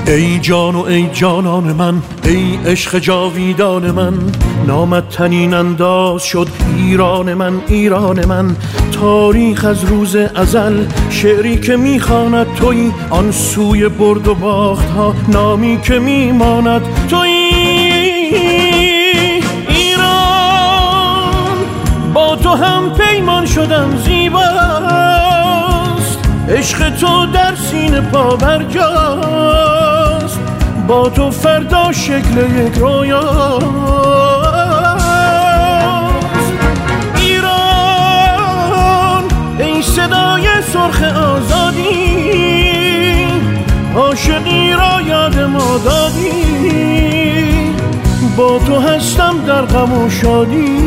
ای جان و ای جانان من، ای عشق جاویدان من، نامت تنین انداز شد ایران من، ایران من. تاریخ از روز ازل شعری که میخواند تویی، آن سوی برد و باخت ها نامی که میماند تویی. ایران با تو هم پیمان شدم زیباست، عشق تو در سینه پا برجاست، با تو فردا شکل یک رویاست. ایران ای صدای سرخ آزادی، عاشقی را یاد ما دادی، با تو هستم در غم و شادی.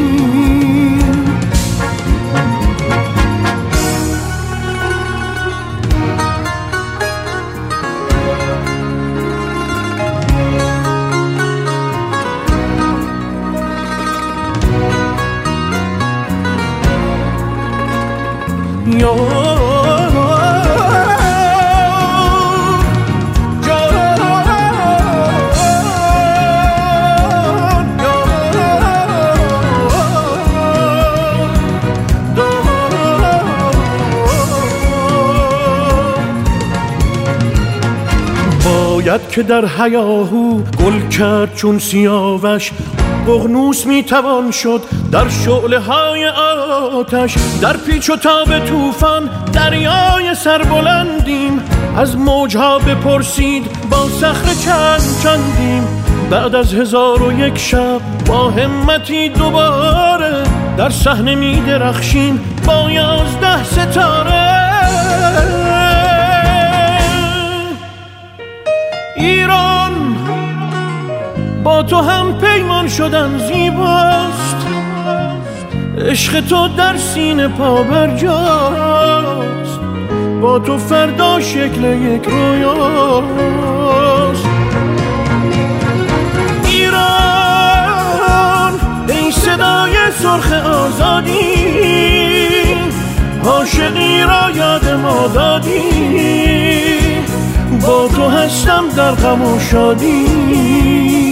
باید که در هیاهو گل کرد چون سیاوش، ققنوس میتوان شد در شعله های آتش. در پیچ و تاب طوفان دریای سربلندیم، از موجها بپرسید با صخره چند چندیم. بعد از 1001 شب با همتی دوباره، در صحنه میدرخشیم با 11 ستاره. ایران با تو هم پیمان شدن زیباست، عشق تو در سینه پا برجاست، با تو فردا شکل یک رویاست. ایران ای صدای سرخ آزادی، عاشقی را یاد ما دادی، با تو هستم در غم و شادی.